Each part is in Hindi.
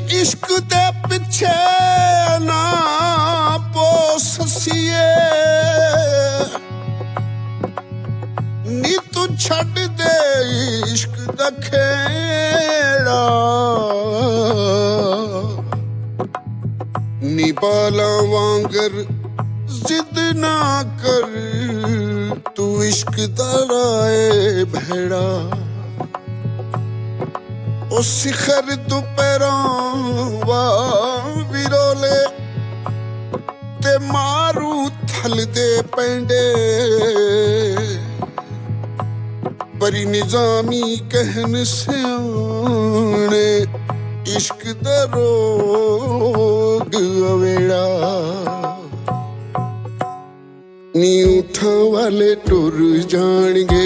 इश्क दे पिछे ना पोसिए नी तू छड़ दे इश्क दा खेड़ा नी बाला वांगर जिद ना कर तू इश्क दा राए भेड़ा ओ शिखर दुपहरों वा विरोले ते मारू थल दे पेंडे बरी निजामी कहन सियाने इश्क दा रोग अवेड़ा नी उठा वाले टुर जाणगे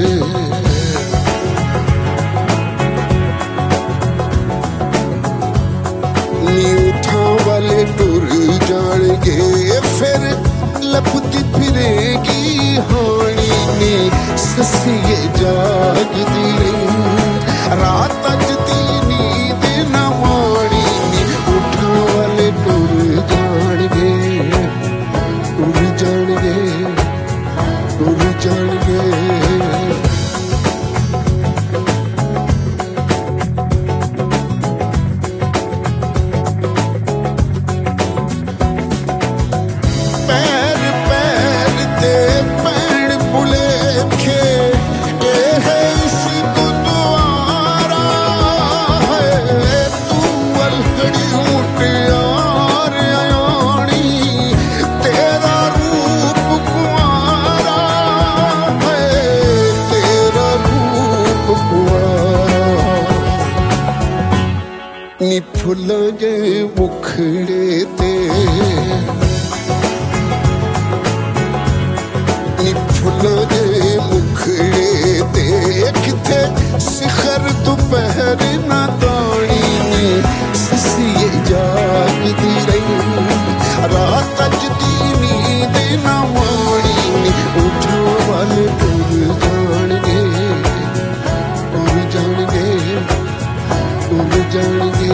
वाले टुर जाणगे फिर लपती फिरेगी हानी ने ससिए जागदी रही रात अजदी नींद न माणी ने उठा वाले टुर जाणगे टुर जाणगे टुर जाणगे नी फुल्लां जे मुखड़े ते नी फुल्लां जे मुखड़े ते किथे शिखर दोपहर ना ताणी नी ससिए जागदी रही रात अजदी नींद ना माणी नी उठा वाले टुर जाणगे टुर जाणगे टुर जाणगे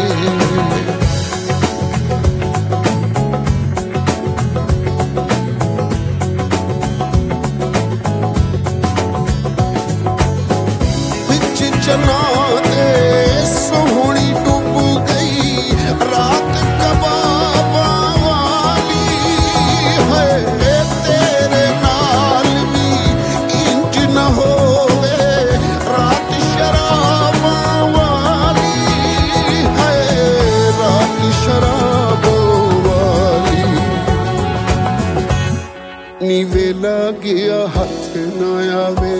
बिच जना दे सोहनी डूब गई रात कबाबा वाली है तेरे नाल भी इंज न होवे रात शराबा वाली है रात शराबा वाली नी वेला गया हथ न आवे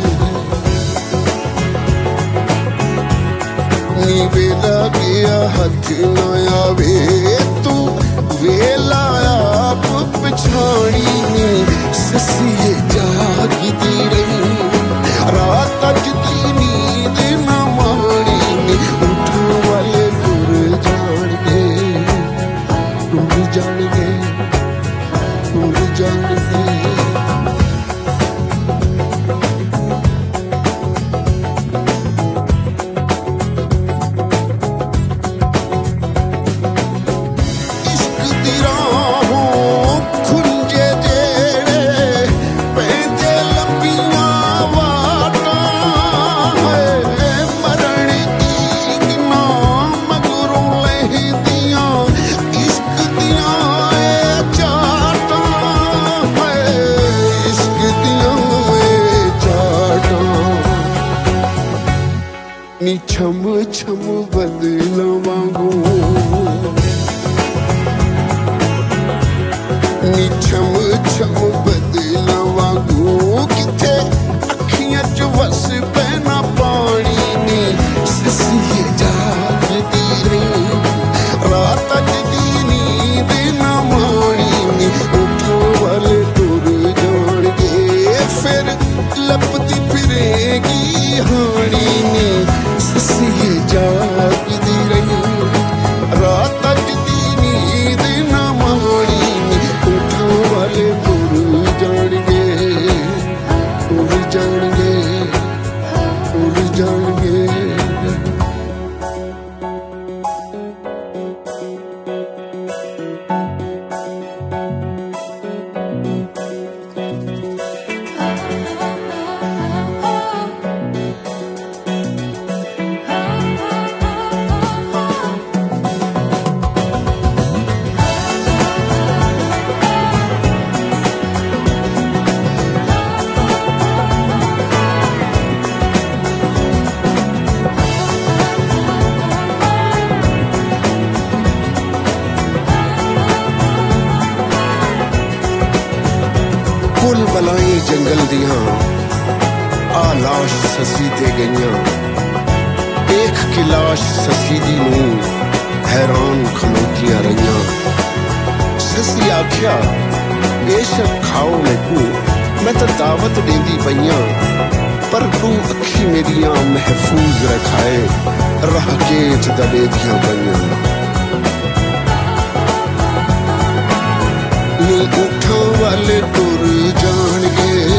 नी वेला गया हथ न आवे तू वेला आप पछाणी नी ससिए जागदी रही रात अजदी नींद न माणी नी उठा वाले टुर जाणगे टुर जाणगे टुर जाणगे नी छम छम बदला वांगू नी छम छम बदला वांगू किथे अखियां च वस पैना पानी नी ससिए जागदी रही रात अजदी नींद न माणी नी उठा वाले टुर जाणगे फिर लपती फिरेगी हानी नी ससिए जागदी रही रात अजदी नींद न माणी नी उठा वाले टुर जाणगे टुर जाणगे टुर जाणगे कलाई जंगल दियां आ लाश ससी ते गईयां देख के लाश ससी दी नूं हैरान खलोतियां रहियां। ससी आख्या बेशक खाओ मैनू मैं तो दावत देंदी पईयां पर तू अखी मेरियां महफूज रखाए रह के च दबे दियां पईयां। नी उठां वाले टुर जाणगे